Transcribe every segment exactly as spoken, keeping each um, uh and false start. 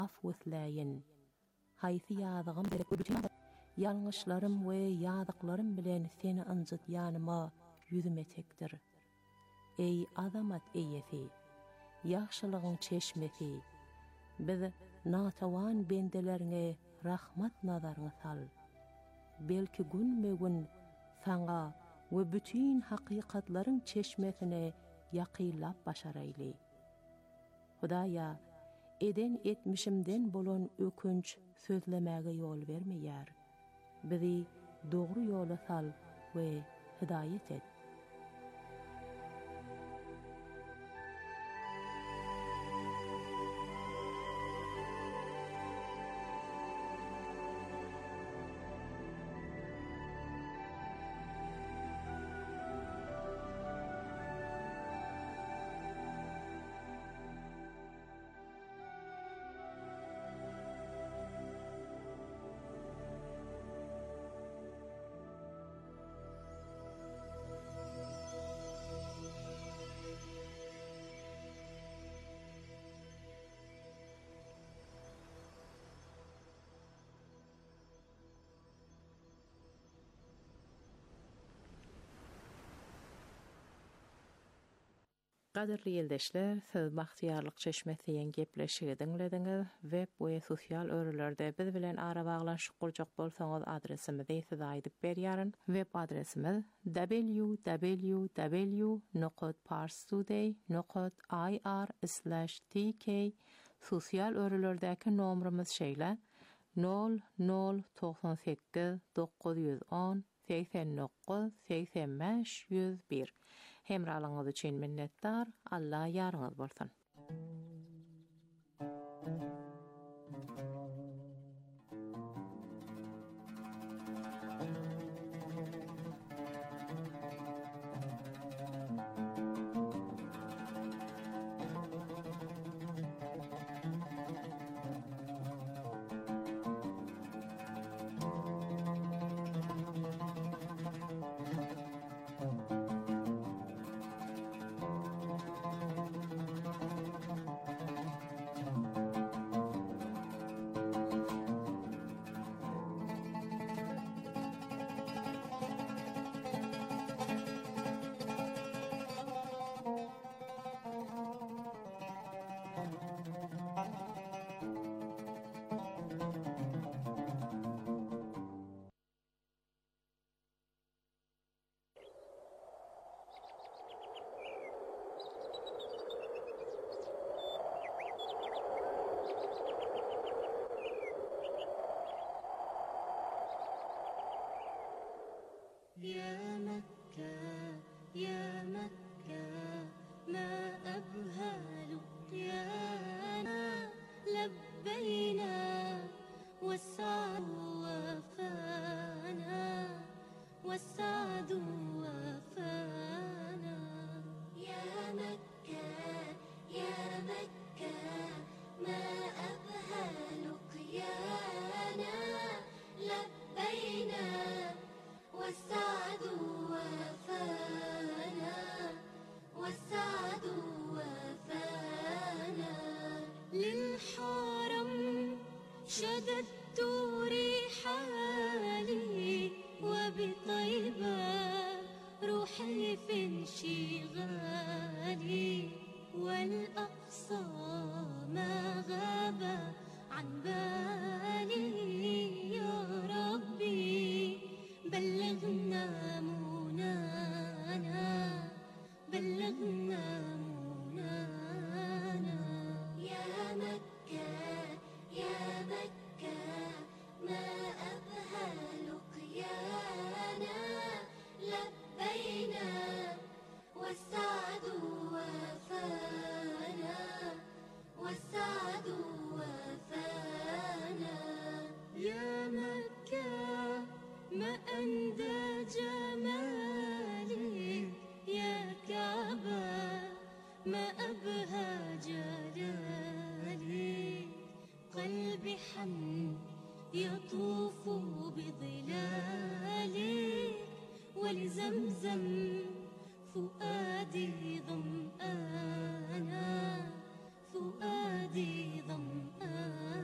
afwetläyin. Haýsy ýazygym berip bütün ýalňyşlarym we ýazyklarym bilen seni anjyt ýanyma ýüzüme çekdir. Ey azamat eýesi, ýaxşylygyň çeşmesi, biz natawan bendelerine rahmat nazaryny sal. Belki gün-me-gün saňa we bütün hakykatlaryň çeşmesine ýakylap başaraýly. Hudaýa, eden etmişimden bolan ökünç sözlemäge ýol bermeýär. Bizi dogry ýola sal we hidaýet et. Gaderli ýeldeşler, siz Bahtiýarlyk çeşmesi ýen gepleşigi dinlediňiz. Web we sosial örülerde biz bilen ara baglanşyk gurjak bolsaňyz adresimizi size aýdyp berýäryn. Web adresimiz w w w nokta parstoday nokta i r slash t k. Sosial örülerdäki nomrymyz şeýle nol nol doksan sekiz dokuz yüz on seksen dokuz seksen beş yüz bir. Hemralyňyz üçin minnetdar. Allah ýaryňyz bolsun. يا مكة يا مكة ما أبهى لقيانا لبينا والسعد وفانا والسعد وفانا يا مكة يا مكة ما أبهى لقيانا لبينا والسعد وفانا والسعد وفانا للحرم شددت رحالي وبطيبة روحي في انشغالي والأقصى ما غاب عن بالي يا ربي بلغنا منانا بلغنا منانا يا مكة يا مكة ما أبهى لقيانا لبينا والسعد وفانا والسعد وفانا يا مكة ما أندى جمالك يا كعبة ما أبهى جلالك قلبي حن يطوف بظلالك ولزمزم فؤادي ظمآنا فؤادي ظمآنا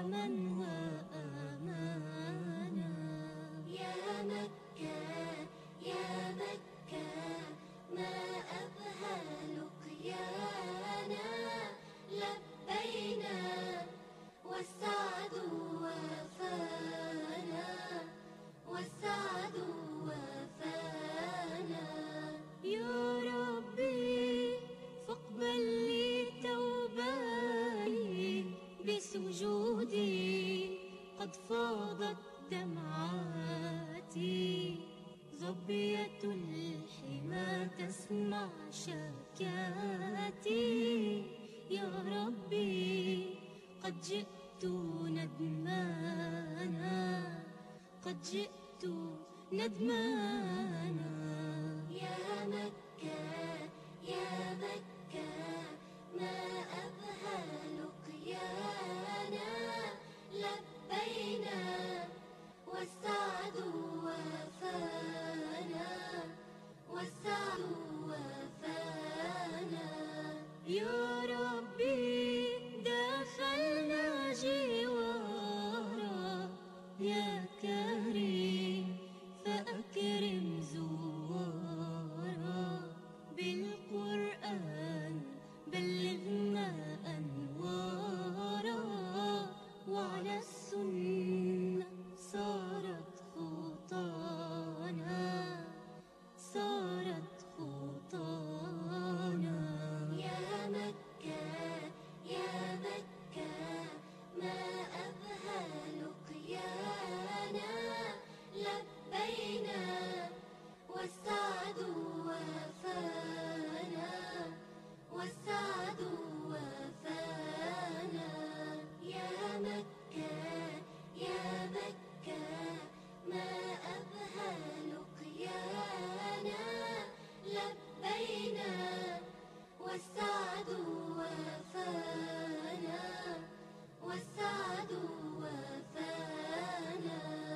يوما وآمانا. يا مكة يا مكة ما أبهى لقيانا، لبينا والسعد وفانا، والسعد وفانا. يا ربي فاقبل لي توبتي، بسجودي قد فاضت دمعاتي، ظبية الحمى تسمع شكاتي. يا ربي قد جئت ندمانا، قد جئت ندمانا. يا مكة يا مكة ما أبهى لقيانا، لبينا والسعد وفانا، والسعد وفانا. يا ربي دخلنا جوارا، يا كريم فأكرم زوارا، بالقرآن بلغنا أنوارا، وعلى السنة صارت خطانا، صارت خطانا. يا مكة يا مكة ما أبهى لقيانا، لبينا والسعد وفانا، والسعد وفانا. يا مكة يا مكة ما أبهى لقيانا، لبينا والسعد وفانا، والسعد وفانا.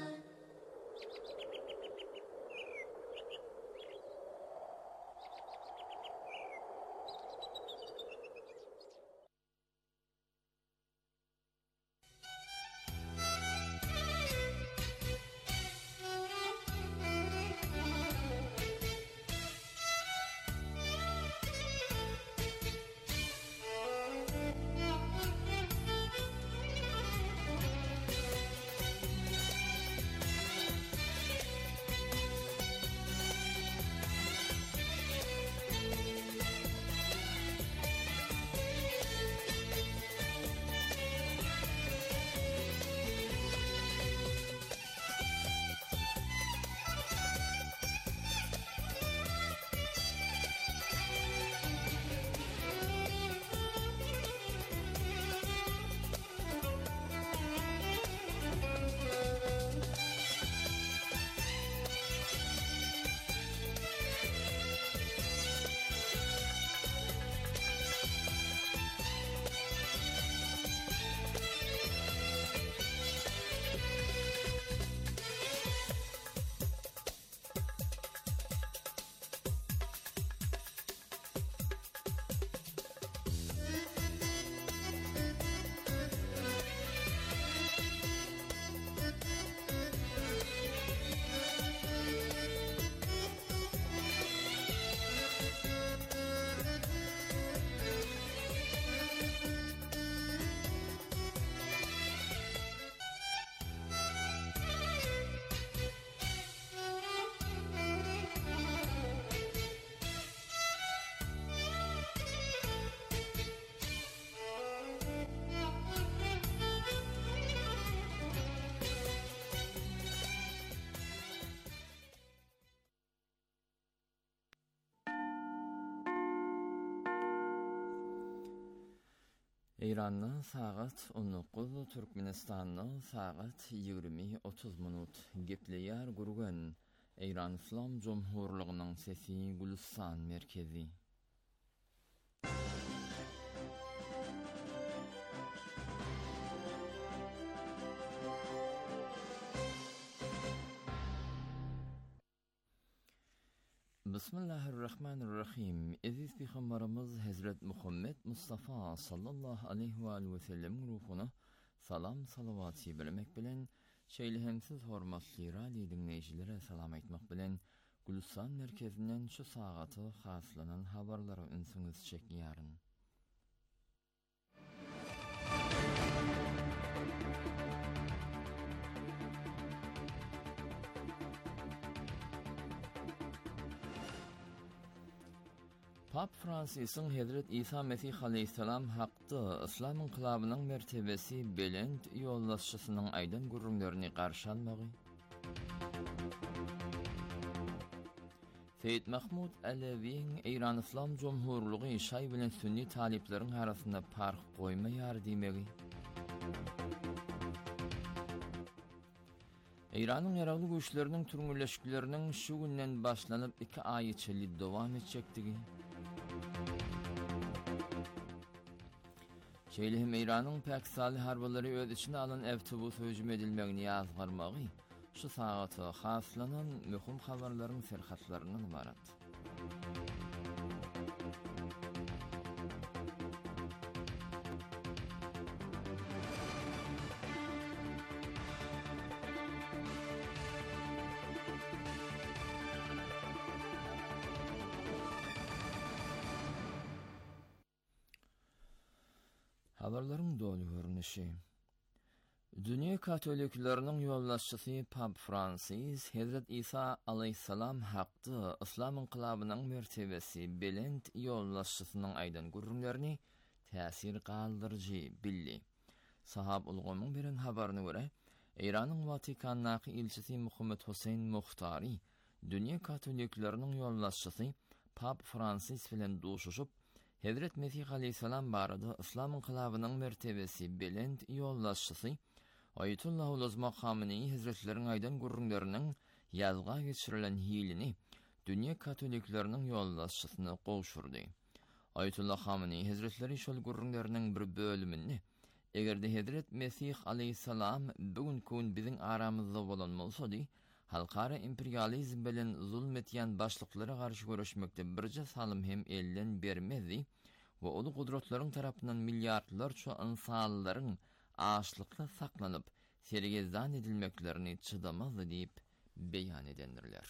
İran'ın saat on dokuz, Türkmenistan'ın saat yirmi otuz minut. Gepleyer gurgan. İran İslam Cumhurluğu'nun sesi Gülistan merkezi. Bismillahirrahmanirrahim. Aziz Peygamberimiz Hazret Muhammed Mustafa sallallahu aleyhi ve sellem ruhuna salam salavati bilmek bilen şeýlehemsiz hormatly radio dinleýijilere salam aýtmak bilen Gülistan merkezinden şu sagaty haslanan habarlara ünsüňiz çekýäryn. Pap Fransisyň Hazret İsa Mesih aleyhisselam hakdy İslam inqilabynyň mertebesi belend ýollaşçysynyň aýdan gurrunlaryny garşy almagy. Seyyid Mahmud Aleviň Eýran İslam Jomhurlygy şaý bilen sünni talipleriň arasynda park goýmaýar diýmegi. Eýranyň ýaragly güýçleriniň türmürleşikleriniň şu günden başlanyp iki aý içinde dowam etjekdigi. Şeýlehem Eýranyň Pakistany harbalary öz içine alan awtobus höjüm edilmegini ýazgarmagy şu sagaty haslanan möhüm habarlaryň serhatlarynyň ibarat. Habarlaryň dolu görnüşi. Dünya Katolikleriniň ýollaşçysy Pap Fransis Hazret İsa aleyhisselam hakdy İslam inqilabynyň mertebesi belend ýollaşçysynyň aýdan gurrunlaryny täsir galdyrjy bildi. Sahab ulgamyň beren habaryna görä, Eýranyň Vatikandaky ilçisi Muhammed Husayn Muhtary Dünya Katolikleriniň ýollaşçysy Pap Fransis bilen duşuşyp Hazret Mesih aleyhisselam barada İslam inqilabynyň mertebesi belend ýollaşçysy Ayetullah Ulazma Khamenei Hazretleriň aýdan gurrunlarynyň ýazga geçirilen hilini Dünya Katolikleriniň ýollaşçysyna gowşurdy. Ayetullah Khamenei Hazretleri şol gurrunlarynyň bir bölümini egerde Hazret Mesih aleyhisselam bugün gün biziň aramyzda bolan bolsady, halkara imperializm bilen zulmetýän başlyklara garşy görüşmekde birje salym hem elden bermezdi we olu gudratlaryň tarapyndan milliardlarça insanlaryň açlykda saklanyp sergezdan edilmeklerini çydamazdy diýip beýan edendirler.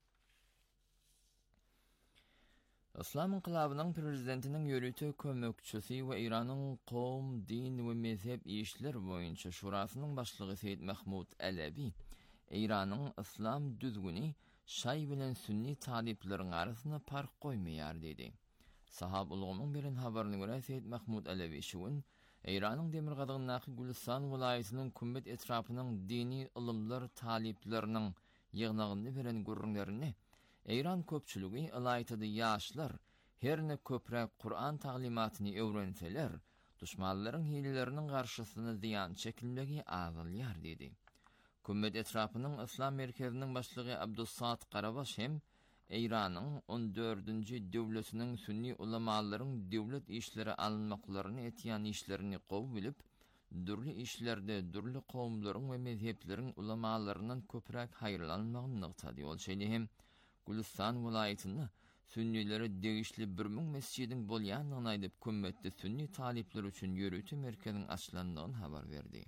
İslam inqilabynyň prezidentiniň ýörüte kömekçisi we Eýranyň Qowm, din we mezhep işler boýunça şurasynyň başlygy Seyyid Mahmud Alevi Eýranyň İslam düzgüni şaý bilen sünni talipleriň arasynda park goýmaýar dedi. Sahab ulgamyň beren habaryna görä Seyyid Mahmud Alevi şuň Eýranyň Demirgazyňdaky Gülistan welaýatynyň Kummet etrapynyň dini ilmler talipleriniň ýygnagyny beren gurrunlaryny Eýran köpçüligi ýaýtady ýaşlar herne köprek Kur'an taglimatyny öwrenseler, düşmanlaryň hileleriniň garşysyna ziýan çekilmegi agylýar dedi. Kummet etrapynyň İslam merkeziniň başlygy Abdussat Qarabaş hem Eýranyň on dördünji döwletiniň sünni ulamalaryň döwlet işleri alınmaklaryny etýän işlerini gowy bilip, dürli işlerde dürli kowmlaryň we mezhepleriň ulamalarynyň köprek haýyrlanmagyny nykdady. Ol şeýle hem Gülistan welaýatyny sünnileri degişli bir müň mescidiň bolýanyny aýdyp kummetde sünni talipler üçin ýörüte merkeziniň açylandygyny habar berdi.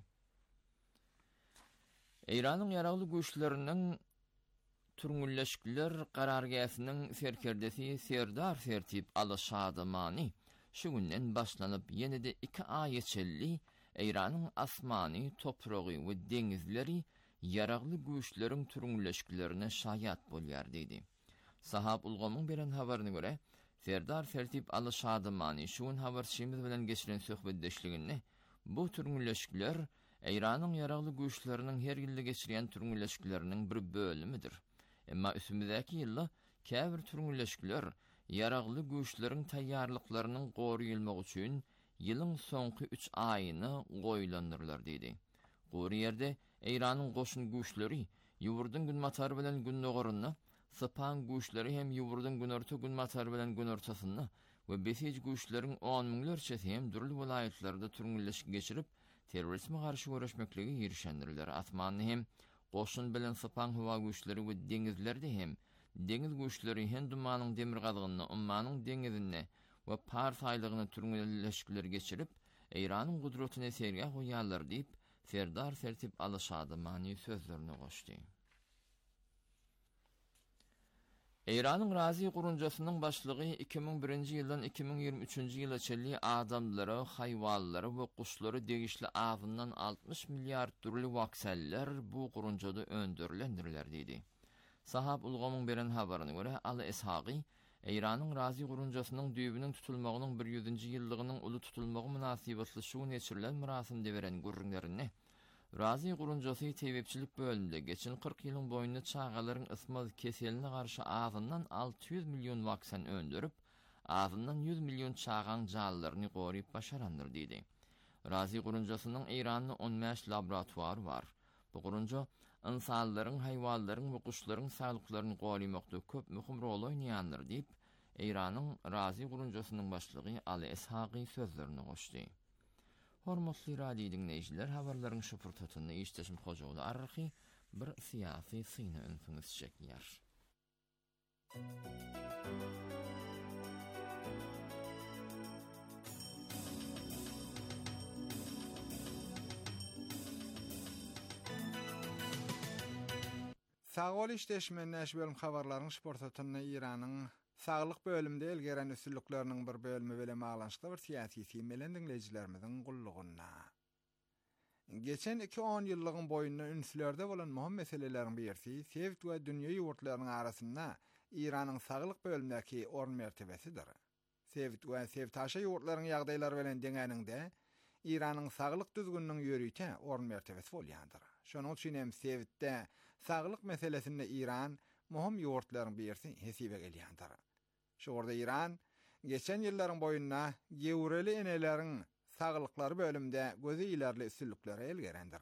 Eýranyň ýaragly güýçleriniň türmürleşikler garargasynyň serkerdesi Serdar Sertip Alaşadymany şu günden başlanyp ýene-de iki aý içelli Eýranyň asmany, topragy we deňizleri ýaragly güýçleriň türmürleşiklerine şaýat bolýar dedi. Sahab ulgamyň beren habaryna görä, Serdar Sertip Alaşadymany şu gün habarçymyz bilen geçiren söhbetdeşligini bu türmürleşikler Eýranyň ýaragly güýçleriniň her ýylda geçirýän türmürleşikleriniň bir bölümidir. Emma üstümizdäki ýylda käbir türmürleşikler ýaragly güýçleriň taýýarlyklarynyň goruýulmagy üçin ýylyň soňky üç aýyny goýlandyrlar dedi. Bu ýerde Eýranyň goşun güýçleri ýurdun gün matary bilen gün nogoruny, Sapan güýçleri hem ýurdun gün orta gün matary bilen gün ortasyny we besiç güýçleriň on miňlerçe hem durly welaýatlarda türmürleşik geçirip terrorizme garşy görüşmekligi ýerişendirler. Atmany hem goşun bilen Sapan hawa güýçleri we deňizlerde hem deňiz güýçleri Hindumanyň Demirgazygyny, Ummanyň deňizine we Pars aýlygyny türmürleşikler geçirip Eýranyň gudretyny sergä goýýarlar diýip Serdar Sertip Alyşady many sözlerini goşdy. Eýranyň Razi gurunjasynyň başlygy iki ming birinji ýyldan iki ming ýygrimi üçünji ýyla çelli adamlary, haýwanlary we kuşlary degişli awyndan altmış milliard türli wakseller bu gurunjada öndürilendirler diýdi. Sahab Ulgamyň beren habaryna görä, Ali Eshagy Eýranyň Razi gurunjasynyň düýbüniň tutulmagynyň bir ýüzünji ýyllygynyň uly tutulmagy münasibetli şu geçirilen murasimde beren gurrunlaryny Razi gurunjasy tebepçilik bölüminde geçen kırk ýylyň boýunda çağalaryň ysmaz keseline garşy ağzından altı yüz milyon waksen öndürüp, ağzından yüz milyon çağan jallaryny goryp başarandyr diýdi. Razi gurunjasynyň Eýranyň on beş laboratuary bar. Bu gurunja insanlaryň, haýwanlaryň we kuşlaryň saglyklaryny gorymakda köp möhüm rol oýnaýandyr diýip, Eýranyň Razi gurunjasynyň başlygy Ali Eshagy sözlerini goşdy. Hormatly radio dinleýijiler, habarlaryň şu fırtatyny işleşim hojagy arky bir syýasy syny öňüňiz çekýär. Sagol işleşme näşbelm habarlaryň şportatyny Iranyň saglyk bölümde elgeren üstünlükleriniň bir bölümi bilen baglanşykly bir syýasy syýmelen dinleýijilerimiziň gullugyna. Geçen iki on ýyllygyň boýunda ünsülerde bolan möhüm meseleleriň birisi Sewit we dünýä ýurtlarynyň arasynda Iranyň saglyk bölümindäki orn mertebesidir. Sewit we Sewtaşa ýurtlarynyň ýagdaýlary bilen deňäninde Iranyň saglyk düzgünligiň ýörüýte orn mertebesi bolýandyr. Şonuň üçin hem Sewitde saglyk meselesinde Iran möhüm ýurtlaryň birisi hesibe gelýändir. Şurada Iran geçen ýyllaryň boýunda gewreli eneleriň saglyklary bölümde gözi ilerli üstünlükleri elgerendir.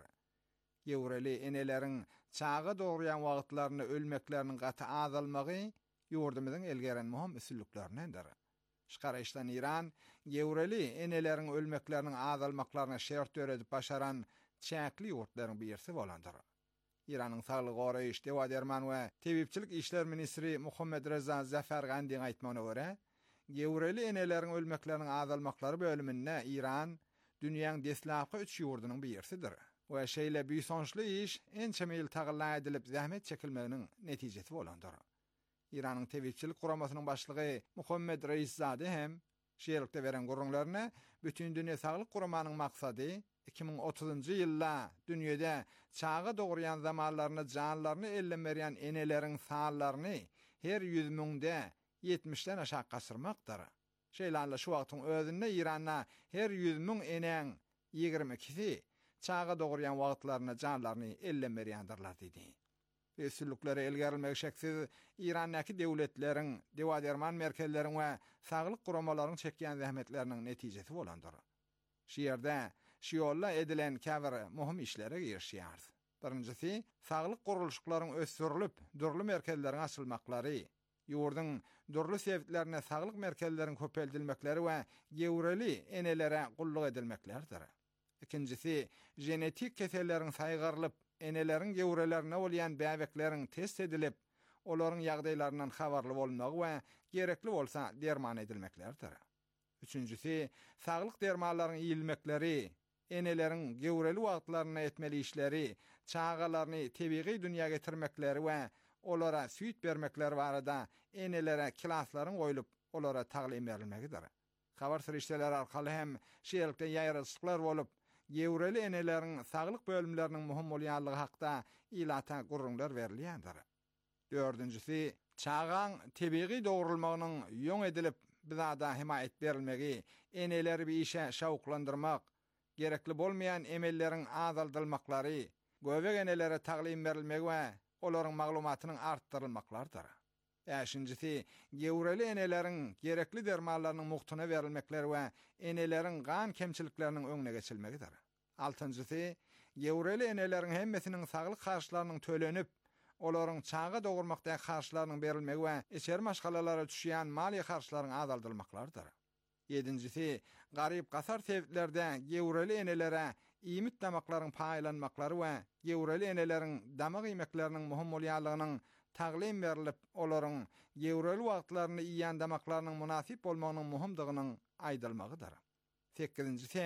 Gewreli eneleriň çağa dogurýan wagtlaryny ölmekleriniň gaty azalmagy ýurdumyzyň elgeren möhüm üstünlüklerindendir. Şgaraýşdan Iran gewreli eneleriň ölmekleriniň azalmaklaryna şert öredip başaran çäkli ýurtlaryň birisi bolandyr. İran'ın Saglyk Goraýyş, Dewa Derman we Tebipçilik işler ministri Muhammed Reza Zafergandyň aýtmagyna görä, gewreli eneleriň ölmekleriniň azalmaklary bölüminde İran dünýäň deslapky üç ýurdunyň birisidir. We şeýle büýsoňçly iş ençe ýyl tagylla edilip zähmet çekilmeginiň netijesi bolandyr. İran'yň tebipçilik guramasynyň başlygy Muhammed Reiszade hem şeýerlikde beren gurrunlaryna bütün dünýä saglyk guramanyň maksady iki ming otuzunji ýylda dünýede çağa dogurýan zamanlaryny janlaryny ellemerýän eneleriň sanlaryny her yüz miňde ýetmişden aşağı gasyrmakdyr. Şeýle şu wagtyň özünde Iranda her yüz miň eneň ýygrimi ikisi çağa dogurýan wagtlaryny janlaryny ellemerýändirler diýdi. Üstünlükleri elgerilmegi şeksiz İran'daki dewletleriň, dewa derman merkezleriň we saglyk guramalaryň çekýän zähmetleriniň netijesi bolandyr. Şu ýerde şiyolla edilen käbir möhüm işlere girişýär. Birincisi, saglyk guruluşlaryň ösürilip, dürli merkezleriň açylmaklary, ýurduň dürli sebitlerine saglyk merkezleriň köpeldilmekleri we gewreli enelere gulluk edilmeklerdir. Ikincisi, genetik keseleriň saýgarylyp, eneleriň gewrelerine bolýan bäbekleriň test edilip, olaryň ýagdaýlaryndan habarly bolmagy we gerekli bolsa derman edilmeklerdir. Üçüncüsi, saglyk dermanlaryň iýilmekleri, eneleriň gewreli wagtlaryna etmeli işleri, çağalaryny tebiği dünýäge getirmekleri we olara süýt bermekleri barada enelere klaslaryň goýulyp, olara taglim berilmegidir. Habar sirişdeler arkaly hem şeýerlikde ýaýrylyklar bolup, gewreli eneleriň saglyk bölümleriniň möhüm bolýanlygy hakda ilata gurrunlar berilýändir. Dördüncüsi, çağan tebiği dogurulmagynyň ýöň edilip, bizada himayet berilmegi, eneleri bir işe şawuklandyrmak, gerekli bolmayan emelleriň azaldylmaklary, göbek enelere taglim berilmegi we olaryň maglumatynyň artdyrylmaklardyr. Beşincisi, gewreli eneleriň gerekli dermanlarynyň muhtyna berilmekleri we eneleriň gan kemçilikleriniň öňüne geçilmegidir. Altıncısı, gewreli eneleriň hemmesiniň saglyk harçlarynyň tölenip, olaryň çağa dogurmakda harçlarynyň berilmegi we eşer maşgalalara düşýän mali harçlaryň azaldylmaklardyr. Yedincisi, garyp gasar sevitlerde gewreli enelere iýmit damaklaryň paýlanmaklary we gewreli eneleriň damak ýemekleriniň möhüm bolýanlygynyň taglim berilip, olaryň gewreli wagtlaryny iýýän damaklarynyň munasip bolmagynyň möhümdiginyň aýdylmagydyr. Sekizincisi hem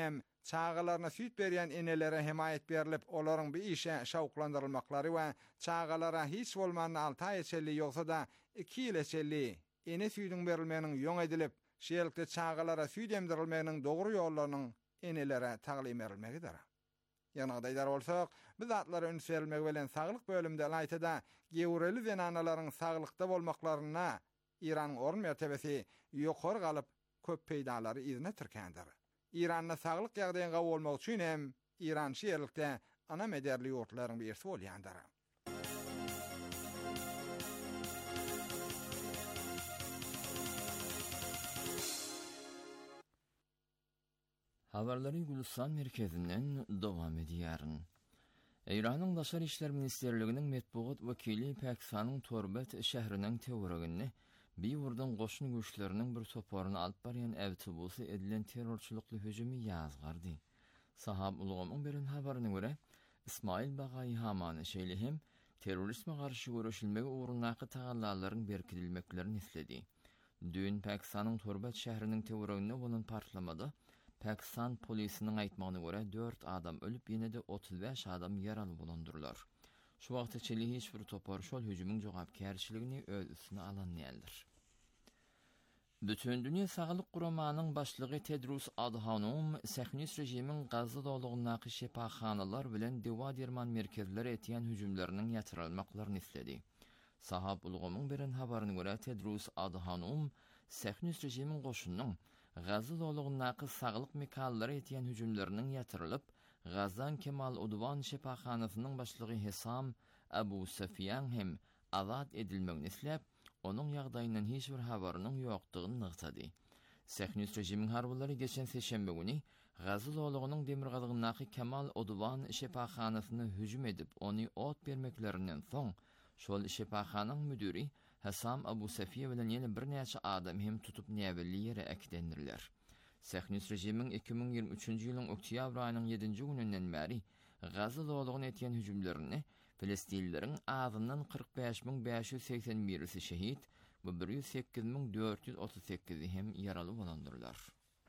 çağalarına süýt berýän enelere himayet berilip, olaryň bir işe şawklandyrylmaklary we çağalara hiç bolman altı ay içeli ýoksa da iki ýyl içeli ene süýdüň berilmeginiň ýoň edilip, şeýlelikde çağalara süýt emdirilmeginiň dogry ýollarynyň enelere taglim berilmegidir. Ýa-ni aýdar bolsak, biz atlara üns berilmegi bilen saglyk bölümde aýtada gewreli zenanalaryň saglykda bolmaklaryna İran orun mertebesi ýokary galyp köp peýdalary izine tirkendir. İranna saglyk ýagdaýyna bolmak üçin hem İran şeýlelikde ana mederli ýurtlaryň birisi bolýandyr. Habarlary Gülistan merkezinden dowam edýär. Iranyň Daşary işler ministerliginiň metbuat wekili Pakistanyň Torbet şäheriniň tewerigini bir wurdan goşun güýçleriniň bir toparyny alyp barýan awtobusy edilen terrorçylykly hüjümi ýazgardy. Sahab ulgamyň beren habaryna görä, İsmail Bagay Hamany şeýle hem terrorisme garşy görüşilmegi ugrundaky tagallalaryň berkidilmeklerini isledi. Dün Pakistanyň Torbet şäheriniň teweriginde bolan partlamada Pakistan polisiniň aýtmagyna görä dört adam ölüp ýene de otuz beş adam ýaraly bolandyrlar. Şu wagtda çeli hiç bir topar şol hüjümüň jogapkärçiligini öz üstüne alan näildir. Bütün dünýä saglyk guramanyň başlygy Tedros Adhanom Sähnis rejimiň Gazza dowlagynyň şepaxanalar bilen dewa derman merkezleri etýän hüjümleriniň ýatyrylmaklaryny isledi. Sahab ulgamyň beren habaryna görä Tedros Adhanom Sähnis rejimiň goşunyň Gazza dowlagynyň saglyk mekanlary etýän hüjümleriniň ýatyrylyp, Gazan Kemal Udwan şepaxanasynyň başlygy Hesam Abu Sufyan hem azat edilmegini isläp, onun ýagdaýyndan hiç bir habarynyň ýokdugyny nygtady. Sähnis rejimiň harbalary geçen seşembe güni Gazza dowlagynyň demirgazygynyň Kemal Udwan şepaxanasyny hüjüm edip, ony ot bermeklerinden soň, şol şepaxanyň müdiri Hesam Abu Sufyan bilen ýene bir näçe adam hem tutup näbelli ýere äkdendirler. Sähnis rejimiň iki bin ýygrimi üçünji ýylyň oktyabr aýynyň ýedinji gününden bäri Gazza dowlagyna etýän hüjümlerini Filistinlileriň azyndan kırk beş bin beş yüz seksen birisi şehit we bir yüz sekiz bin dört yüz otuz sekizi hem ýaraly bolandyrlar.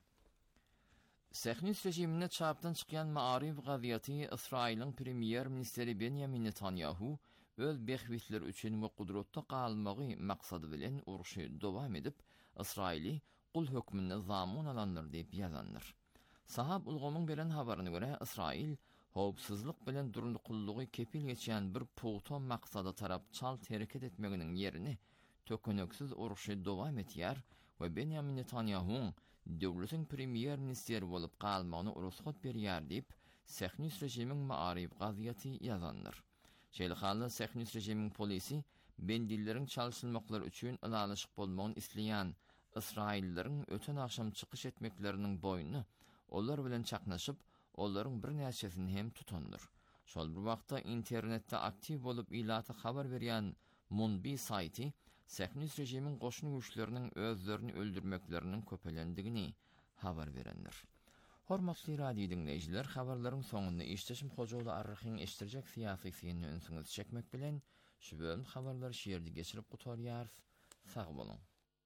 Sähnis rejimine çapdan çykýan Ma'arif gaziýaty Israýlyň premier ministeri Benjamin Netanyahu öz behwitler üçin we kudratda galmagy maksady bilen uruşy dowam edip, Israýly kul hökmüne zamun alanlar diýip ýazandyr. Sahab ulgamyň beren habaryna görä, Israýl howpsuzlyk bilen durunduqullugy kepil geçýän bir puwta maksada tarap çal hereket etmeginiň ýerini tökenöksiz uruşy dowam etýär we Benjamin Netanyahu döwletiň premier ministeri bolup galmagyny urusgat berýär diýip Sähnis rejimiň Ma'arif gaziýaty ýazandyr. Şeýle Sähnis rejimiň polisi bendilleriň çalşylmaklary üçin alalyşyk bolmagyny isleýän Israýlleriň öten akşam çykyş etmekleriniň boýuny olar bilen çaknaşyp, olaryň bir näçesini hem tutandyr. Şol bir wagtda internetde aktiv bolup ilaty habar berýän Munbi saýty Sähnis rejimiň goşun güýçleriniň özlerini öldürmekleriniň köpelendigini habar berendir. Hormatly radio dinleýijiler, habarlaryň soňunda işdeşim Hojaly Arrahyň eşdirjek syýasy syny öňsüňiz çekmek bilen şu bölüm habarlary şeýerde geçirip gutarýar. Sag bolun.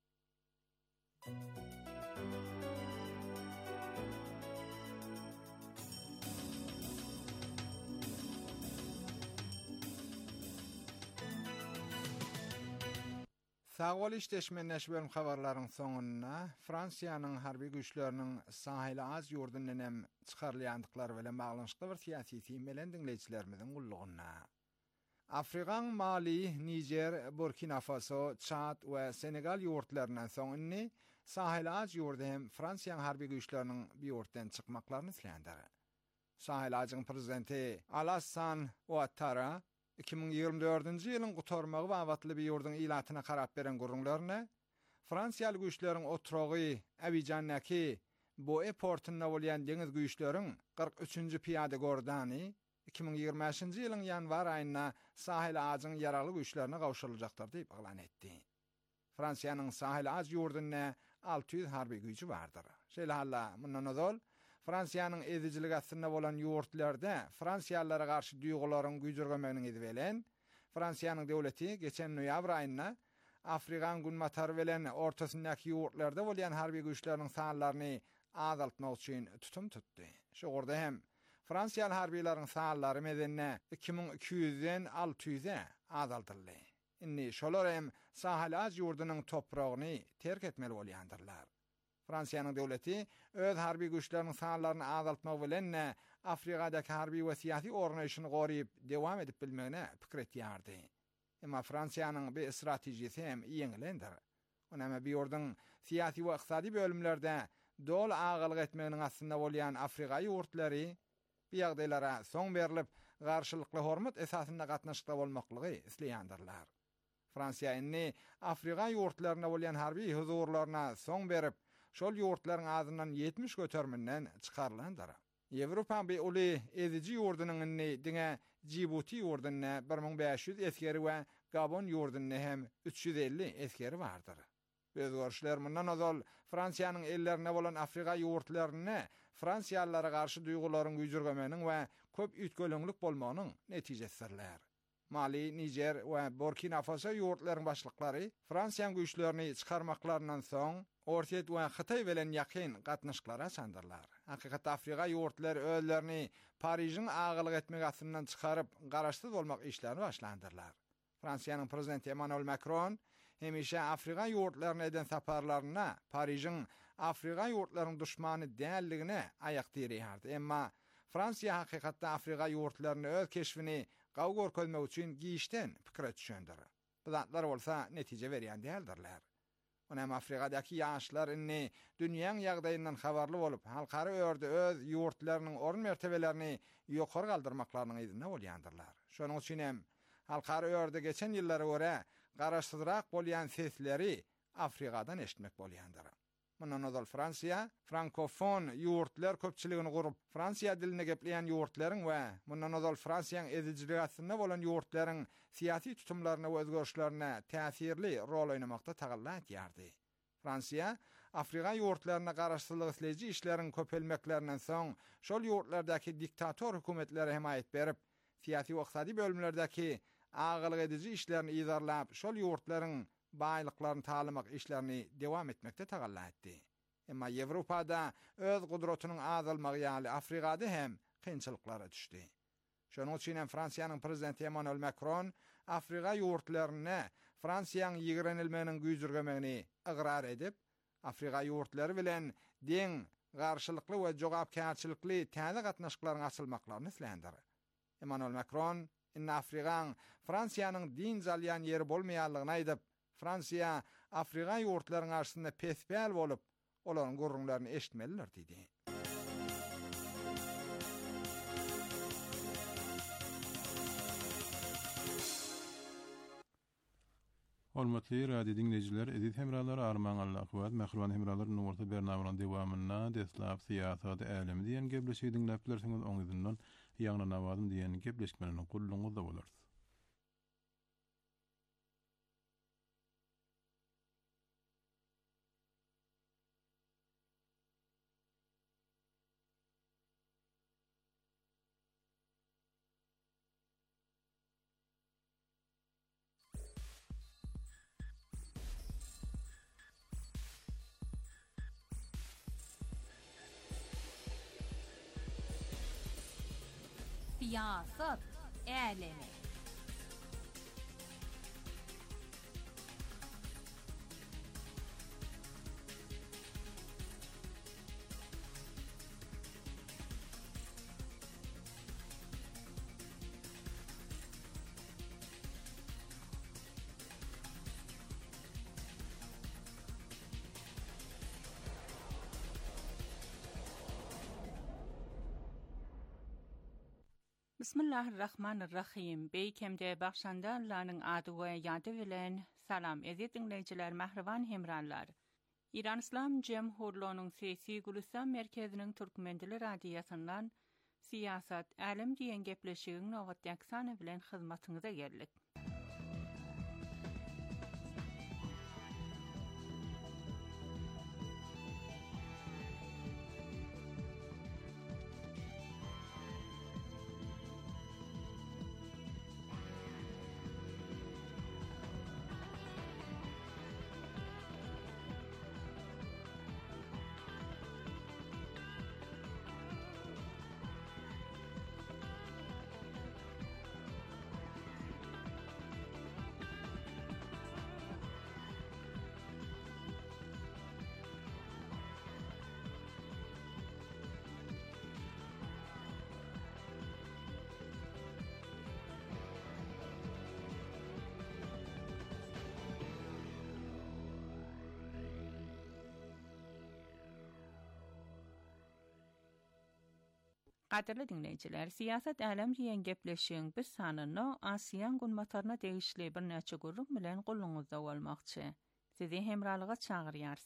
Sagol işleşmenleş bölüm habarlaryň soňuna Fransiýanyň harby güýçleriniň Sahel az ýurdundan hem çykarylýandyklary bilen baglanşykly bir syýasy film bilen dinleýijilerimiziň gullugyna. Afrikan, Mali, Niger, Burkina Faso, Çad we Senegal ýurtlaryndan soň Sahel az ýurdu hem Fransiýanyň harby güýçleriniň bir ýurtdan çykmaklaryny isleýändir. Sahel azyň prezidenti Alassane Ouattara iki bin ýygrimi dördünji ýylyň gutarmagy wagtly bir ýurdun ilatyna karap beren gurrunlaryna Fransiýaly güýçleriň oturagy Abidjandaki bu portunda bolýan deňiz güýçleriň kırk üçünji piýada gordany iki bin ýygrimi beşinji ýylyň ýanwar aýyna Sahel azyň ýaraly güýçlerine gawşyryljakdyr diýip elan etdi. Fransiýanyň Sahel az ýurduna altı yüz harby güýçi bardyr. Şeýle halla mundan ozal Fransiýanyň ezijilik astyna bolan ýurtlarda Fransiýalylara garşy duýgularyň güýjürgemegini edibelen, Fransiýanyň döwleti geçen noýabr aýyna Afrikan günmatary bilen ortasyndaky ýurtlarda bolýan harby güýçleriň sanlaryny azaltmak üçin tutum tutdy. Şogurda hem Fransiýaly harbiýlaryň sallary medenne iki bin iki ýüzden alty ýüze azaldyldy. Inni şolar hem Sahel az ýurdunyň topragyny terk etmeli bolýandyrlar. Fransiýanyň döwleti öz harbi güýçleriniň sallaryny azaltmak bilen Afrikadaky harbi we syýasy ornaşyny goryp dewam edip bilmegine pikir etýärdi. Emma Fransiýanyň bir stratejisi hem ýeňilendir. Onama bir ýurduň syýasy we ykdysady bölümlerde dol agalyk etmeginiň aslynda bolýan Afrika ýurtlary bir ýagdaýlara soň berilip garşylykly hormat esasynda gatnaşykda bolmaklygy isleýändirler. Fransiýa inni Afrika ýurtlaryna bolýan harbi huzurlaryna soň berip, şol ýurtlaryň azyndan ýetmiş götermenden çykarlandyr. Ýewropa bir uly ezici ýurdunyň inni diňe Djibouti ýurdunyna bir ming beş ýüz eskeri we Gabon ýurdunyna hem üç ýüz elli eskeri bardyr. Öz görüşler mundan azal Fransiýanyň ellerine bolan Afrika ýurtlaryna Fransiýalılara garşy duýgularyň güýjürgemeniň we köp üýtgölüňlik bolmagynyň netijesidirler. Mali, Niger we Burkina Faso ýurtlaryň başlyklary Fransiýanyň güýçlerini çykarmaklarynyň soň Ortiýet we Hytaý bilen ýakyn gatnaşyklara sandyrlar. Hakykat Afrika ýurtlary özlerini Parijiň agalyk etmek aslyndan çykaryp garaşsyz bolmak işlerini başlandyrlar. Fransiýanyň prezidenti Emmanuel Macron hemişe Afrika ýurtlaryna eden saparlaryna Parijiň Afrika ýurtlarynyň düşmany dälligine aýak dirýärdi. Emma Fransiýa hakykatda Afrika ýurtlaryny öz keşfini gaw görkezmek üçin giýişden pikir etýändir. Bu zatlar bolsa netije berýän däldirler. Onam Afrikadaky ýaşlar inni dünýäň ýagdaýyndan habarly bolup, halkary örde öz ýurtlarynyň orun mertebelerini ýokary galdyrmaklarynyň ýerine bolýandyrlar. Şonuň üçin hem halkary örde geçen ýyllary görä garaşsyzrak bolýan sesleri Afrikadan eşitmek bolýandyr. Mundan azal Fransiýa frankofon ýurtlar köpçiligini gurup, Fransiýa dilini gepleýän ýurtlaryň we mundan azal Fransiýanyň ezijiligi aslynda bolan ýurtlaryň syýasy tutumlaryna we özgörüşlerine täsirli rol oynamakda tagalla etýärdi. Fransiýa Afrika ýurtlaryna garaşsyzlyk isleýiji işleriň köpelmeklerinden soň şol ýurtlardaky diktator hökümetlere himayet berip, syýasy we ykdysady bölümlerdäki agalyk edici işlerini idarlap, şol ýurtlaryň baýlyklaryny talamak işlerini dewam etmekde tagalla etdi. Emma Ýewropada öz gudratynyň azalmagy ýaly Afrikada hem kynçylyklara düşdi. Şonuň üçin hem Fransiýanyň prezidenti Emmanuel Macron Afrika ýurtlaryna Fransiýanyň ýigrenilmeginiň güýjürgemegini igrar edip, Afrika ýurtlary bilen deň garşylykly we jogapkärçilikli täze gatnaşyklaryň açylmaklaryny islendir. Emmanuel Macron inna Afrikan Fransiýanyň din zalýan ýeri bolmaýanlygyny aýdyp, Fransiýa Afrika ýurtlarynyň arasynda pesbäl bolup, olaryň gurrunlaryny eşitmeliler diýdi. Hormatly radio dinleyijiler, edit hemralar arman Allah wad mehriban hemralar nurta bernamanyň dewamyna deslap syýasat elimi diýen gepleşigi dinläp bilersiňiz oňyzyndan ýagna nawadym diýen gepleşmelerini gulluňyzda bolar. Siyasat elemi. Bismillahirrahmanirrahim. Beýkemde bagşandarlaryň ady we ýady bilen salam ezet dinleýijiler, mahriban hemranlar. İran İslam Jemhurluğunyň Sesi Gülistan merkeziniň Türkmendili radiýasyndan Siyasat Älim diýen gepleşigiň nowat ýaksany bilen hyzmatyňyza geldik. Qadirli dinleyiciler, siyaset alem diyen gepleşiň biz sanyny Asiýan günmatarına degişli bir näçe gurrun bilen gulluňyzda bolmakçy. Sizi hemralyga çagyrýarys.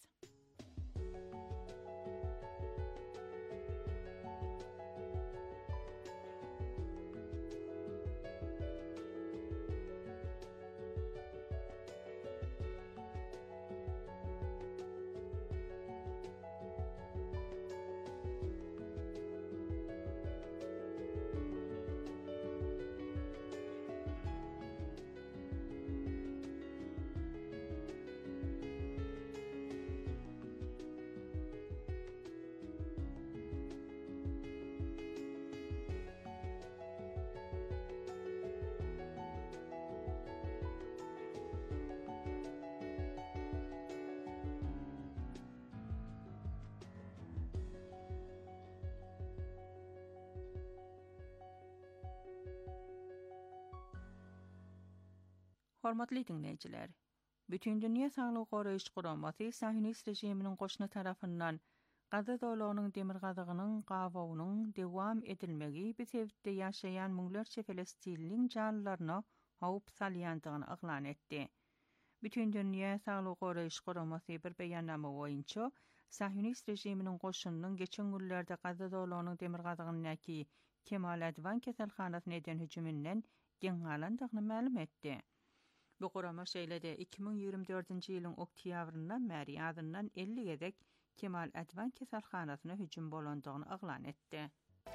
Hormatly dinleyijiler, bütün dünýä saglyk goraýyş guramasy Sahinist rejiminiň goşuna tarapyndan Gaza dowlatynyň demir gazygynyň gawawynyň dewam edilmegi bu sebäpde ýaşaýan müňlerçe Filistinliň janlaryna howp salýandygyny aglan etdi. Bütün dünýä saglyk goraýyş guramasy bir beýannama boýunça Sahinist rejiminiň goşunynyň geçen günlerde Gaza dowlatynyň demir gazygynyňky Kemal Adwan keselhanasyna eden hüjümünden geň alandygyny ma'lum etdi. Bu gurama şeýlede iki bin ýygrimi dördünji ýylyň oktýabrynda Märi adyndan elli gedek Kemal Adwan keselhanasyna hüjüm bolandygyny aglan etdi.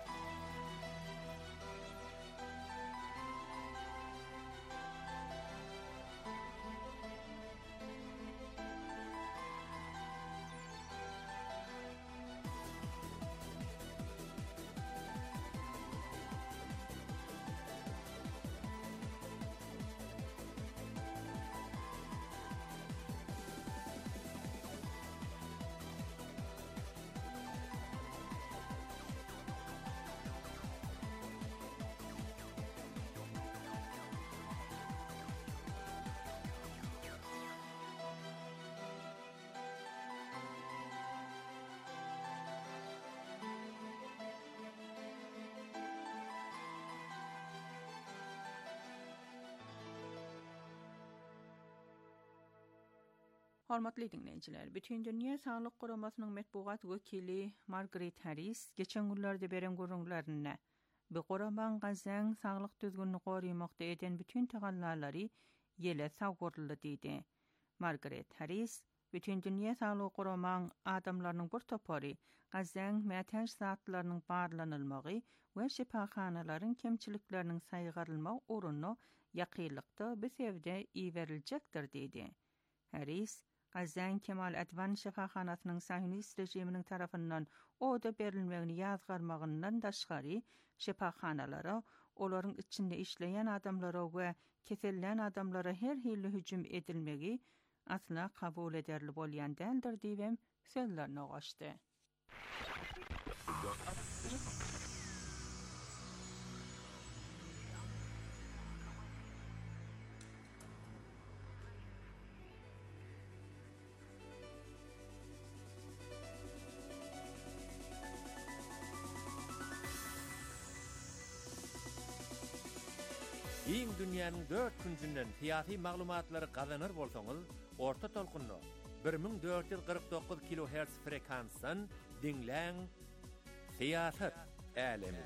Hormatly dinleyijiler, bütün dünýä saglyk guramasynyň medpugat wekili Margaret Harris geçen günlerde beren gurrunlaryna bu guraman Gazaň saglyk düzgünlüğini goraýmakda eden bütün tagallalary ýele sagyrly diýdi. Margaret Harris, bütün dünýä saglyk guraman adamlarynyň bir topary Gazaň mätäç zatlarynyň barlanylmagy we şifahanalaryň kemçilikleriniň saýgarylmagy uruny ýakynlykda bu sebäpde iýeriljekdir diýdi. Harris, Gazaň Kemal Adwan şifahanasynyň Sahinist rejiminiň tarapyndan oda berilmegini ýazgarmagyndan daşgary şifahanalara, olaryň içinde işleýän adamlara we kesellän adamlara her hili hüjüm edilmegi asla kabul ederli bolýan däldir diýip sözlerine goşdy. Iň dünýäniň dört künsünden siyasi maglumatlary gazanır bolsaňyz, orta tolkunly bir ming dört ýüz gyrk dokuz kilohertz frekansdan dinläň Siýasat alemi.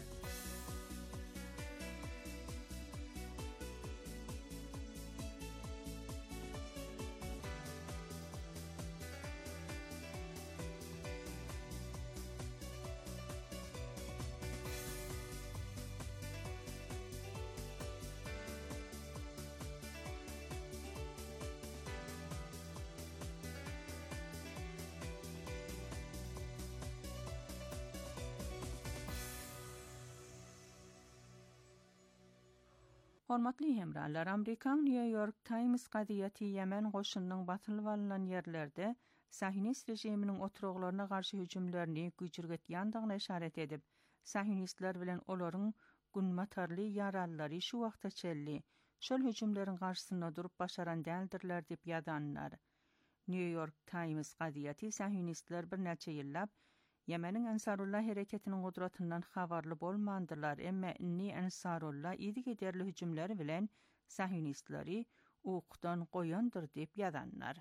Hormatly hemrallar, Amerikan New York Times gaziýeti Yemen goşunynyň batylyp alynan ýerlerde Sahinist rejiminiň oturuglaryna garşy hüjümlerini güýçürgetýändigine işaret edip, Sahinistler bilen olaryň günmatarly ýaralylary şu wagta çelli, şol hüjümleriň garşysyna durup başaran däldirler diýip ýazanlar. New York Times gaziýeti Sahinistler bir näçe ýyllap Yemenin Ansarullah hareketinin gudratından habarlı bolmandylar, emma inni Ansarullah idi giderli hüjümleri bilen Sahyonistleri uqdan goýandyr diýip ýazanlar.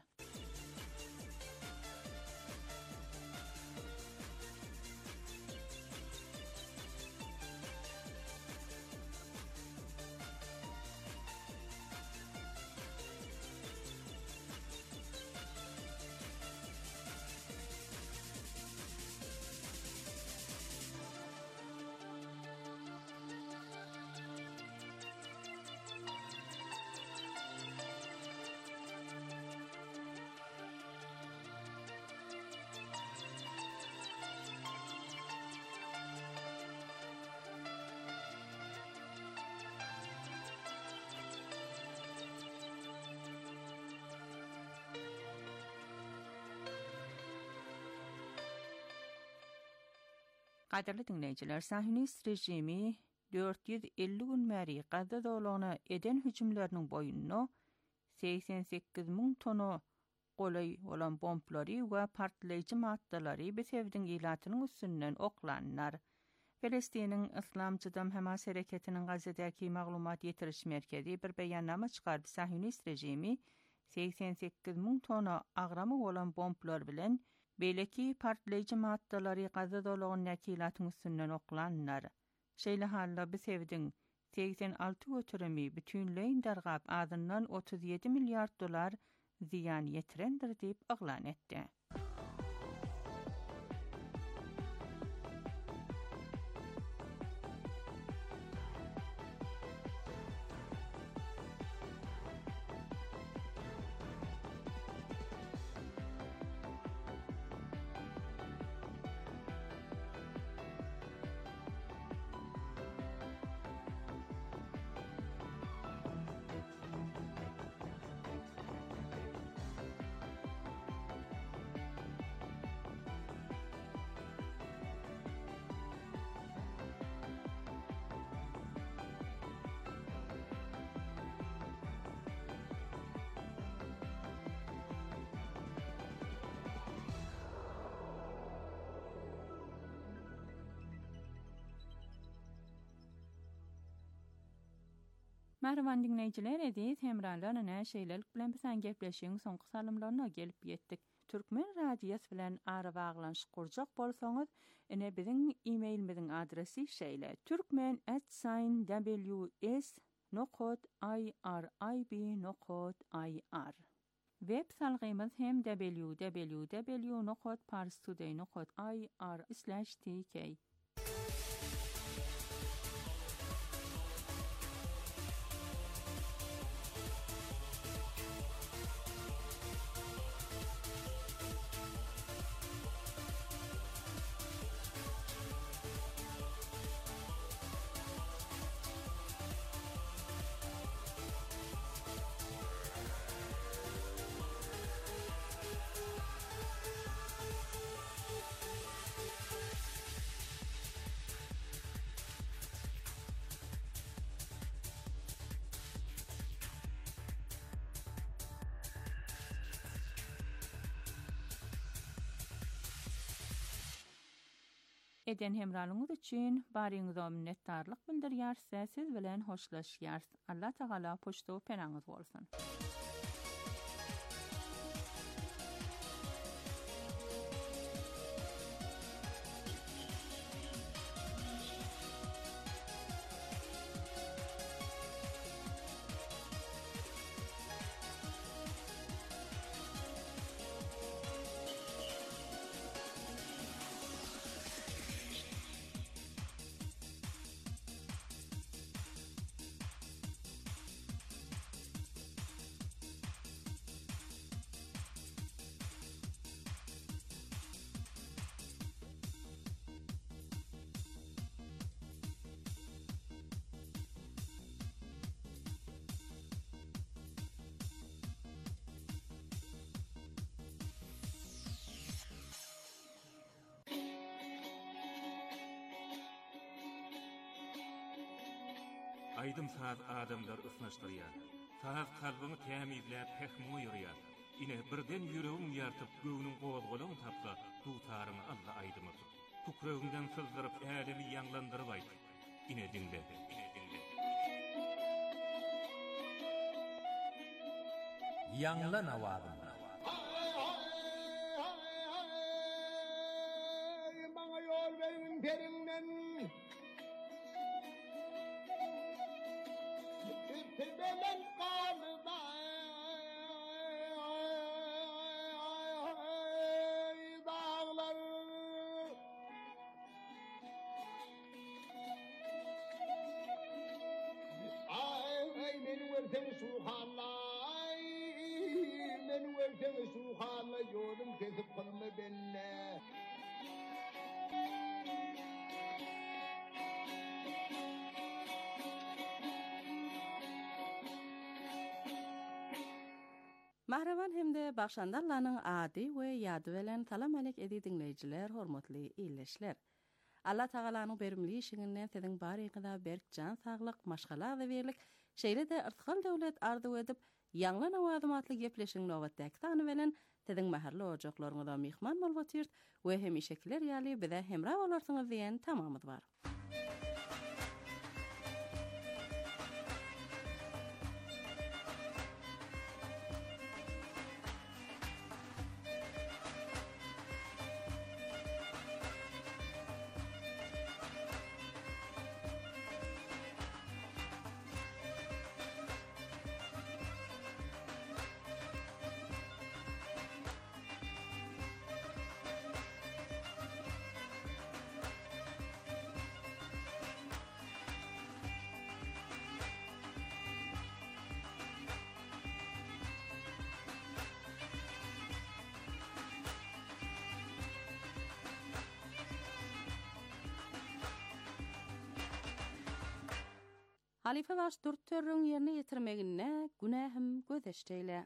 Qadarly dinleyijiler, Sahyonist rejimi dört yüz elli gün märi Gazza dowlagyna eden hüjümleriniň boýunna seksen sekiz ming tonu golay bolan bomblary we partlaýjy maddalary besewdiň ilatynyň üstünden oklanlar. Palestiniň Islamçydam Hamas hareketiniň Gazzadäki maglumat ýetiriş merkezi bir beýannama çykardy. Sahyonist rejimi seksen sekiz ming tonu agramy bolan bomblar bilen beleki partlaýjy maddalary Gazza dowlagynyň näkilatynyň üstünden oklanlar. Şeýle halda besewdiň seksen alty götüremi bütünleýin dargap adyndan otuz ýedi milliard dolar ziyan ýetirendir diýip aglan etdi. Merhaban dinleyijiler, edis hemralarna näşeýlelik bilen bizen gepleşiň soňky salymlaryna gelip ýetdik. Türkmen radiýasy bilen ara baglanşyk gurjak bolsaňyz, ene biziň e-mailimiziň adresi şeýle: türkmen at w s nokta i r i b nokta i r. Web salgymyz hem w w w nokta parstoday nokta i r slash t k. Eden hemralyňyz üçin baryňyza minnetdarlyk bildirýär, siz bilen hoşlaşýar. Allah Taala poçta penaňyz bolsun. Aydım saat adamlar ısnaşdırýar. Saz kalbyny tämizläp pehmi ýurýar. Ine birden yüreğim yartıp göğünün gozgolun tapsa tutarını Allah aydımız. Kukröğünden sızdırıp älimi ýanglandyrıp aýt. Ine dinle, ine dinle. Ýanglan awazym. Bana yol verin perinden. Tebelen kanıda dağlar. Ay beni versene suhalay, beni versene suhalay, yolum kesip kalma benimle. Mahravan hemde Bakşandarlarning ady we ýady bilen salam alek edi dinleýijiler, hormatly illeşler. Allah Tagalanyň berimli işiňinden siziň barygyda berk jan saglyk, maşgala we berlik, şeýle de irtihal döwlet ardy edip, ýanglan awazymatly gepleşiň nowatdaky tany bilen siziň maherli ojaklaryňyza mihman bolýar we hem işekler ýaly bize hemra bolarsyňyz diýen tamamyz bar. Halife baş dört törrüň ýerine ýetirmegine günähim gözeşdeýle.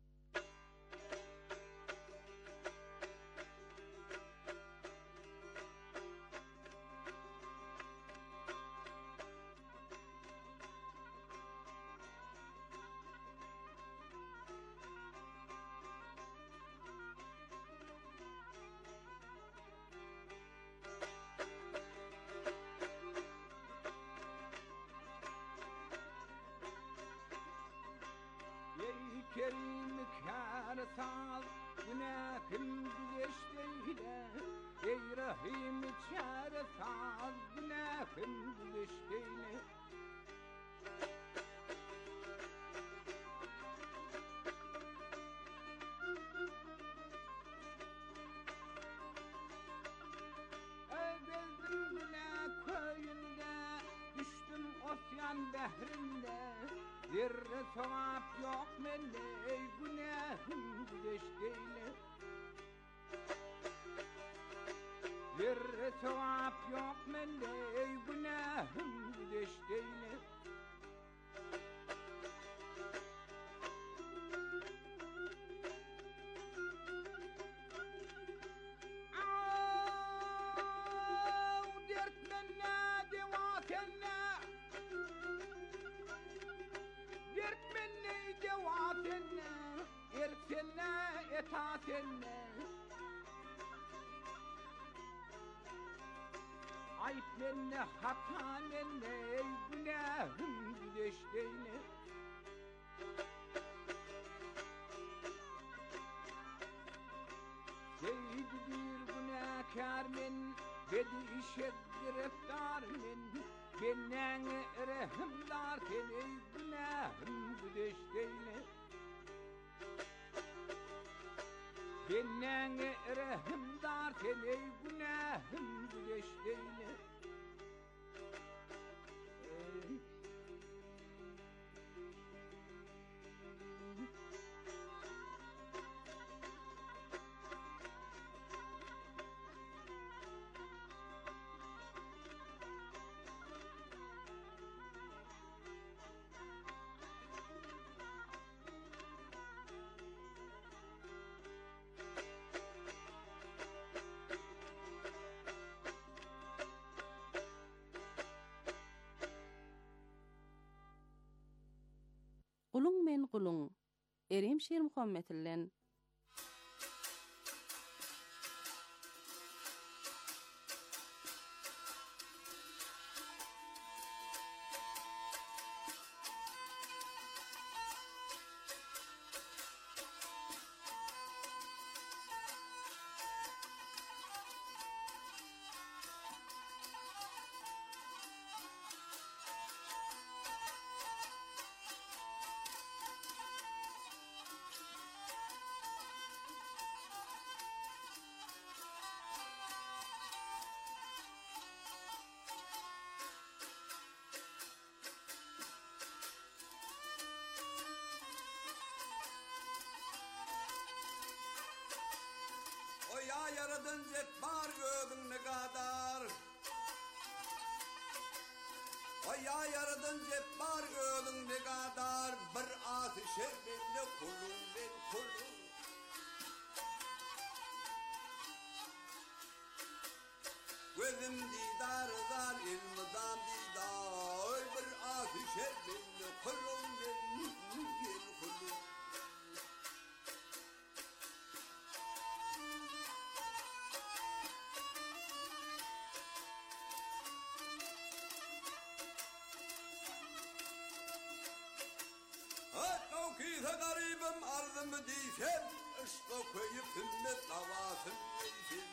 Kerim kâr sal, günahım güleşteyle. Ey Rahim kâr sal, günahım güleşteyle. Öldürdüm günah köyünde, düştüm osyan behrinde. Zerre sevap yok mende, ey günahım güleşteyle. Zerre sevap yok mende, ey günahım güleşteyle. Au dert menne, deva senne. Dert menne, deva senne. Er senne, eta senne. Ayıp menne, hata menne, ey günahım güleşteyle. Seydi bir günahkar men, bedi işe gireftar men. Benden rehimdar sen, ey günahım güleşteyle. Benden rehimdar sen, ey günahım güleşteyle. Ey. Gulun men gulun, Erim Şir Muhammetillen. Ya yaradın cebbar göğün ne kadar. Ay ya yaradın cebbar göğün ne kadar. Bir atışır benimle kulum ben kulum. Gözüm didardan ilmiden didar. Bir atışır benimle kulum ben kulum. Kıysa garibim arzımı değilsem, ışta koyup ümmet davasın değilsin.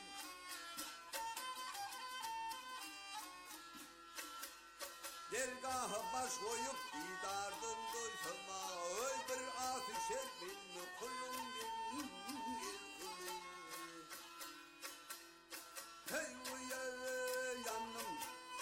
Dergahı baş koyup didardın doysama, oy bir atışer benim kulum benim kulum. Hey uya yandım.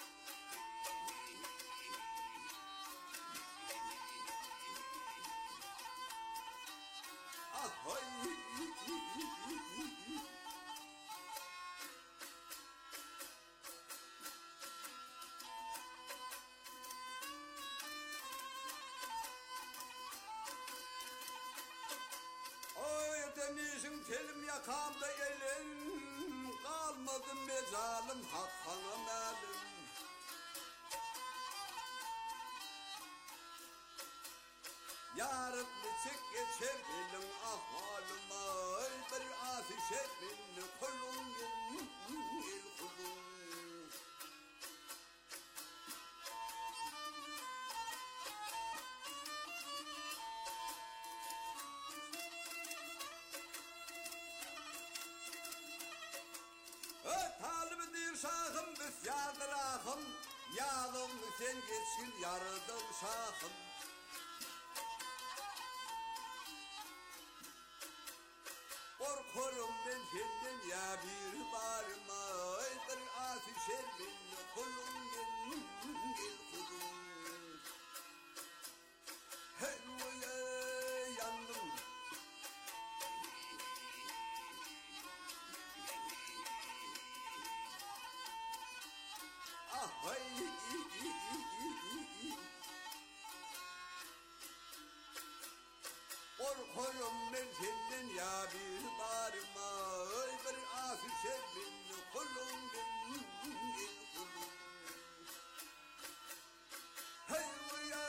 Denizin telim yakamda elin, kalmadım mezalim hakkana melim. Yarın çek geçer benim ahvalıma, bir afişe beni kulum benim kulum. Şahım biz yardırahım, yağdım sen geçsin yardım şahım. Korkurum ben senden ya bir barıma, bir afişer benim kulum benim kulum. Hey uya yandım. Korkuyorum ben senden ya bir barıma, bir afişe benim kulum benim kulum. Hey uya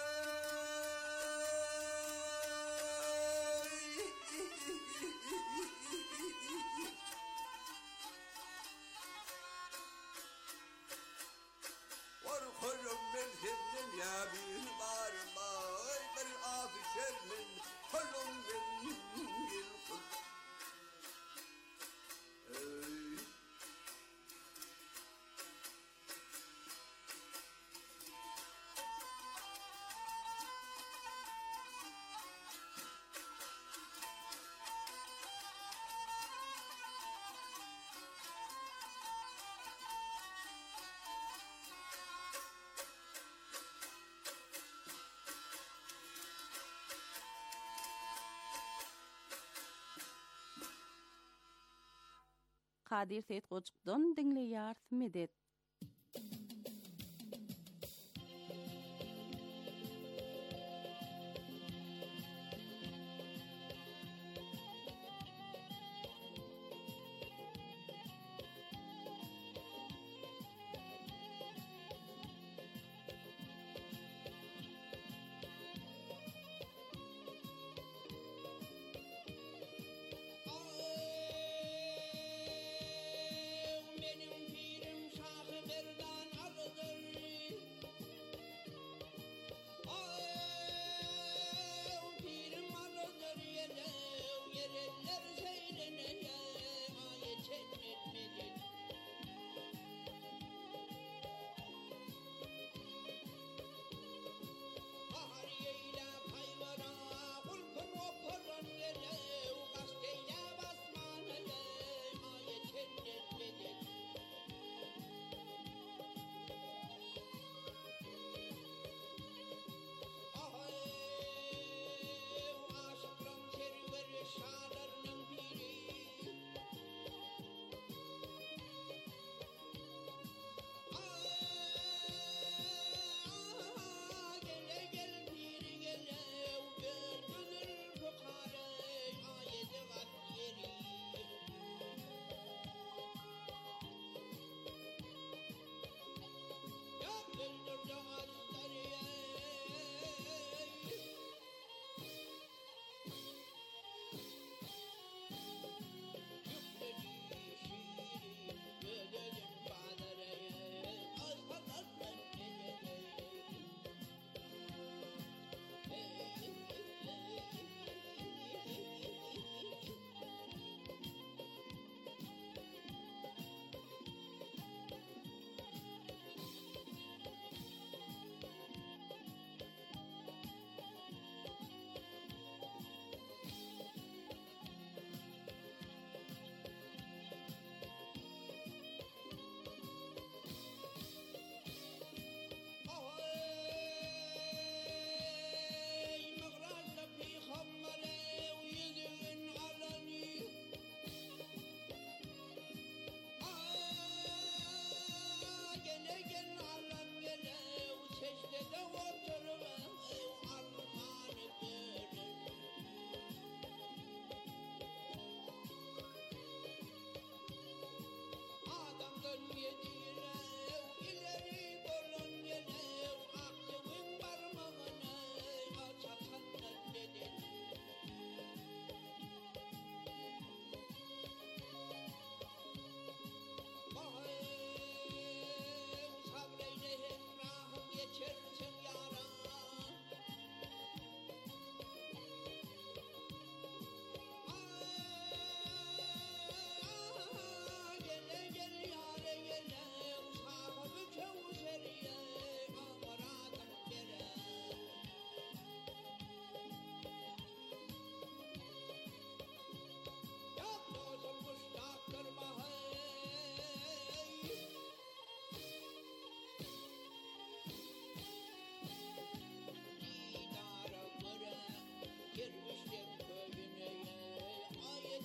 korkuyorum ben senden ya bir barıma, bir afişe benim kulum benim kulum. Kadir Seyit Gocuk'dan dinleýär medet.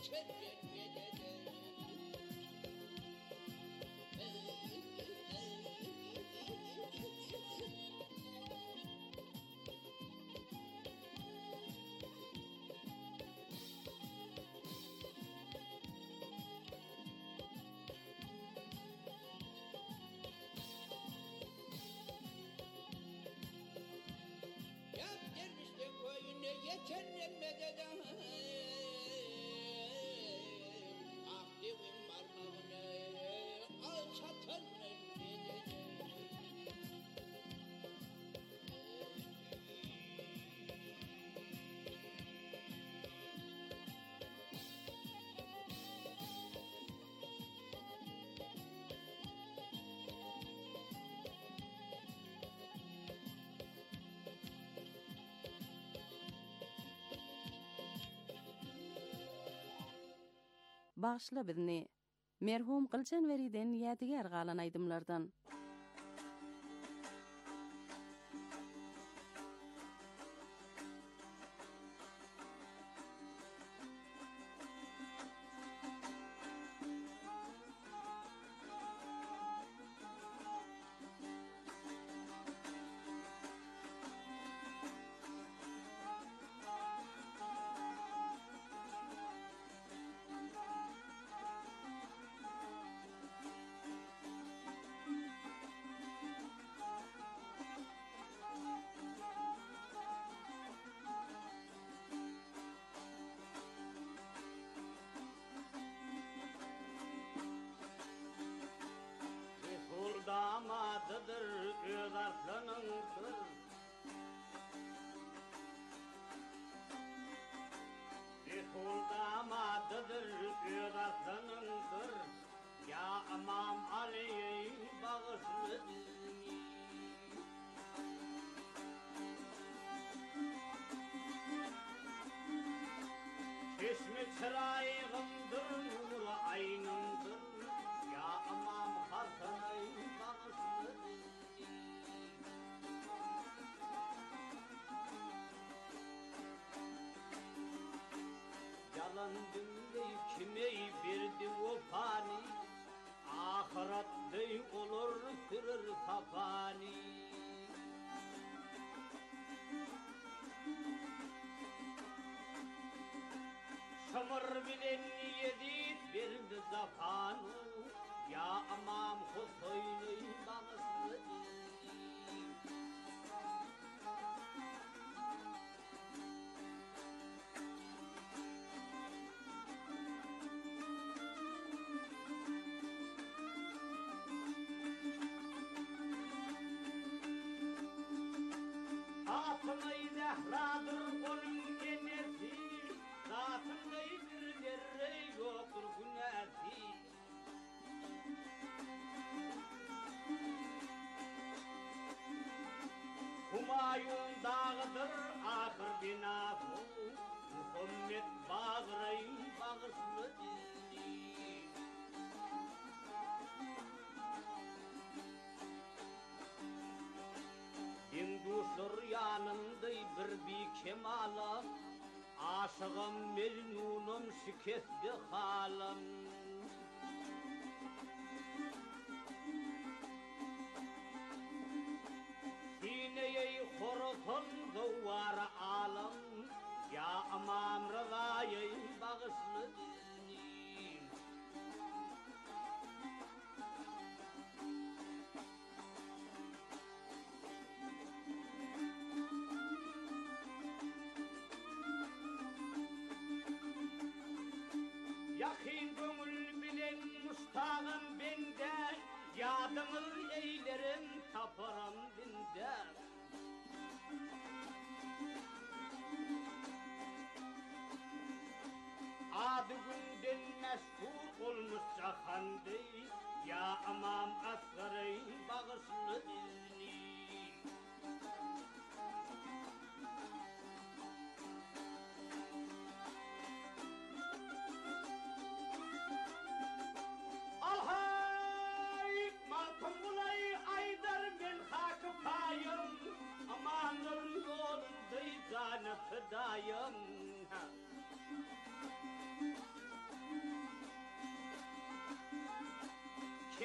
Bağışla bizni. Merhum Gılcan Veriden yadigar galan aydımlardan. Damadıdır öz aslanındır. Resul damadıdır öz aslanındır. Ya amam Ali'yi bağışlı bizni. Çeşmi çırağımdır, nur aynımdır. Ya amam Hasan'ı bağışlı bizni. Yalan dinley kime verdi o fani, ahiratte olur sürür safani. Şamır bilen yedid verdi zafanu. Ya amam Hüseyin'i bağışlı bizni. Atını zehradır onun genesi, zatında bir zerre yoktur günesi. Humayun dağıdır ahır binası, Muhammed Bağıray'ın bağışlı bizni. Dinduşur yanımda bir bir kemalım, aşığım mecnunum şikesti halim. Sineye horofun duvar alım, ya amam rızayı bağışlı bizni. Yakin gönül bilen mustağım bende, yadımı eylerim taparım dinde. Adı günden meşhur olmuş cahandı, ya amam asgarı bağışlı bizni. Alhay malkım bulay aydar men hakı payım, amanın yolunda canı fedayım.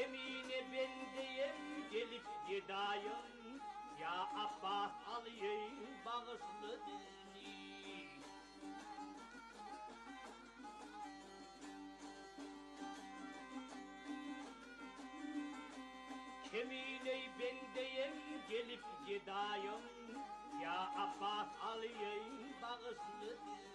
Kemine bendeyim gelip gedayım, ya Abbas alayım bağışlı beni. Kemine bendeyim gelip gedayım, ya Abbas alayım bağışlı beni.